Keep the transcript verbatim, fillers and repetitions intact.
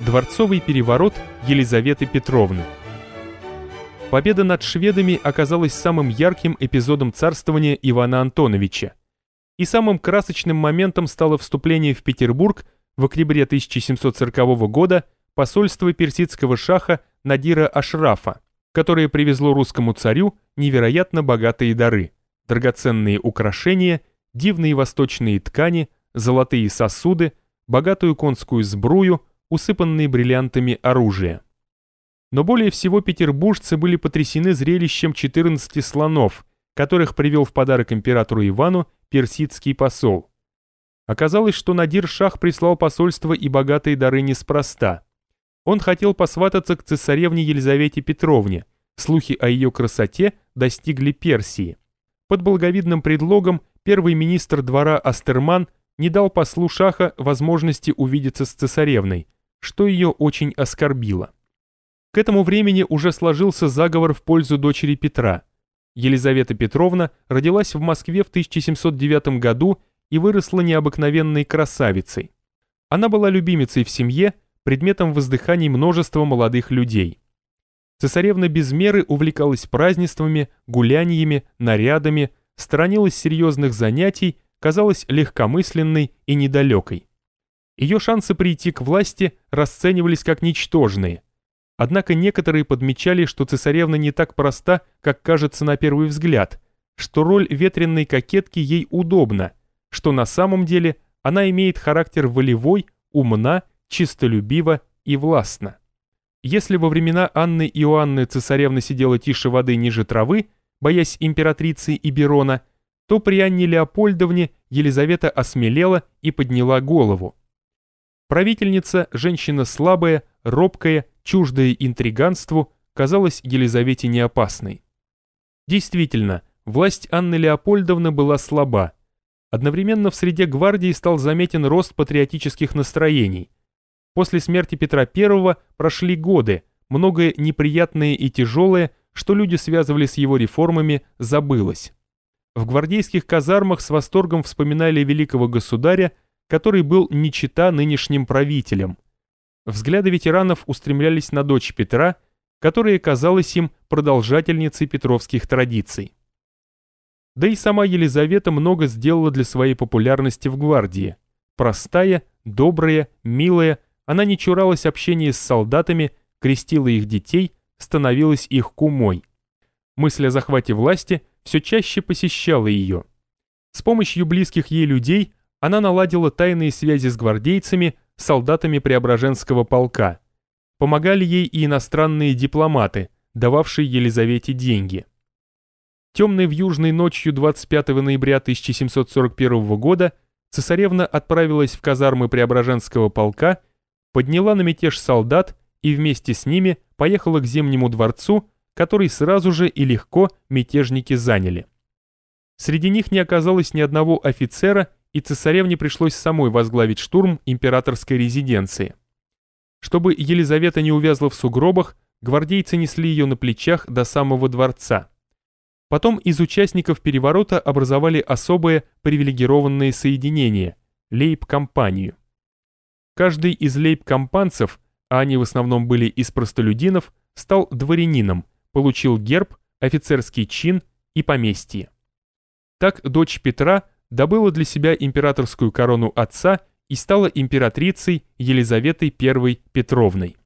Дворцовый переворот Елизаветы Петровны. Победа над шведами оказалась самым ярким эпизодом царствования Ивана Антоновича. И самым красочным моментом стало вступление в Петербург в октябре тысяча семьсот сорокового года посольства персидского шаха Надира Ашрафа, которое привезло русскому царю невероятно богатые дары, драгоценные украшения, дивные восточные ткани, золотые сосуды, богатую конскую сбрую, усыпанные бриллиантами оружия. Но более всего петербуржцы были потрясены зрелищем четырнадцати слонов, которых привел в подарок императору Ивану персидский посол. Оказалось, что Надир-шах прислал посольство и богатые дары неспроста. Он хотел посвататься к цесаревне Елизавете Петровне, слухи о ее красоте достигли Персии. Под благовидным предлогом первый министр двора Астерман не дал послу шаха возможности увидеться с цесаревной, что ее очень оскорбило. К этому времени уже сложился заговор в пользу дочери Петра. Елизавета Петровна родилась в Москве в тысяча семьсот девятом году и выросла необыкновенной красавицей. Она была любимицей в семье, предметом воздыханий множества молодых людей. Цесаревна без меры увлекалась празднествами, гуляниями, нарядами, сторонилась серьезных занятий, казалась легкомысленной и недалекой. Ее шансы прийти к власти расценивались как ничтожные. Однако некоторые подмечали, что цесаревна не так проста, как кажется на первый взгляд, что роль ветреной кокетки ей удобна, что на самом деле она имеет характер волевой, умна, чистолюбива и властна. Если во времена Анны Иоанны цесаревна сидела тише воды ниже травы, боясь императрицы и Берона, то при Анне Леопольдовне Елизавета осмелела и подняла голову. Правительница, женщина слабая, робкая, чуждая интриганству, казалась Елизавете неопасной. Действительно, власть Анны Леопольдовны была слаба. Одновременно в среде гвардии стал заметен рост патриотических настроений. После смерти Петра Первого прошли годы, многое неприятное и тяжелое, что люди связывали с его реформами, забылось. В гвардейских казармах с восторгом вспоминали великого государя, который был не чета нынешним правителям. Взгляды ветеранов устремлялись на дочь Петра, которая казалась им продолжательницей петровских традиций. Да и сама Елизавета много сделала для своей популярности в гвардии. Простая, добрая, милая, она не чуралась общения с солдатами, крестила их детей, становилась их кумой. Мысль о захвате власти все чаще посещала ее. С помощью близких ей людей она наладила тайные связи с гвардейцами, солдатами Преображенского полка. Помогали ей и иностранные дипломаты, дававшие Елизавете деньги. Темной вьюжной ночью двадцать пятого ноября тысяча семьсот сорок первого года цесаревна отправилась в казармы Преображенского полка, подняла на мятеж солдат и вместе с ними поехала к Зимнему дворцу, который сразу же и легко мятежники заняли. Среди них не оказалось ни одного офицера, и цесаревне пришлось самой возглавить штурм императорской резиденции. Чтобы Елизавета не увязла в сугробах, гвардейцы несли ее на плечах до самого дворца. Потом из участников переворота образовали особые привилегированные соединения – лейб-компанию. Каждый из лейб-компанцев, а они в основном были из простолюдинов, стал дворянином, получил герб, офицерский чин и поместье. Так дочь Петра добыла для себя императорскую корону отца и стала императрицей Елизаветой Первой Петровной.